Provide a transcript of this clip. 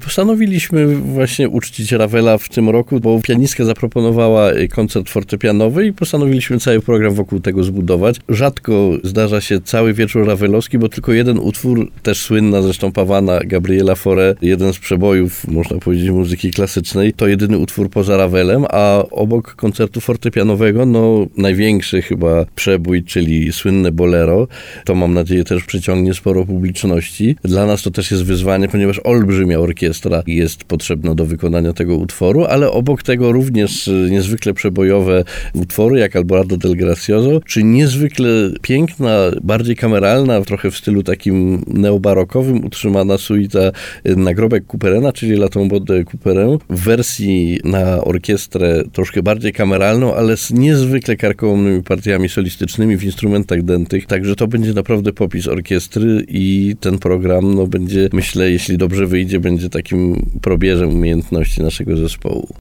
Postanowiliśmy właśnie uczcić Ravela w tym roku, bo pianistka zaproponowała koncert fortepianowy i postanowiliśmy cały program wokół tego zbudować. Rzadko zdarza się cały wieczór ravelowski, bo tylko jeden utwór, też słynna zresztą Pawana Gabriela Fauré, jeden z przebojów, można powiedzieć, muzyki klasycznej, to jedyny utwór poza Ravelem, a obok koncertu fortepianowego, największy chyba przebój, czyli słynne Bolero, to mam nadzieję też przyciągnie sporo publiczności. Dla nas to też jest wyzwanie, ponieważ olbrzymia orkiestra jest potrzebna do wykonania tego utworu, ale obok tego również niezwykle przebojowe utwory, jak Alborada del Gracioso, czy niezwykle piękna, bardziej kameralna, trochę w stylu takim neobarokowym utrzymana suita Nagrobek Couperena, czyli La Tombe de Couperin, w wersji na orkiestrę troszkę bardziej kameralną, ale z niezwykle karkołomnymi partiami solistycznymi w instrumentach dętych, także to będzie naprawdę popis orkiestry i ten program będzie, myślę, jeśli dobrze wyjdzie, będzie takim probierzem umiejętności naszego zespołu.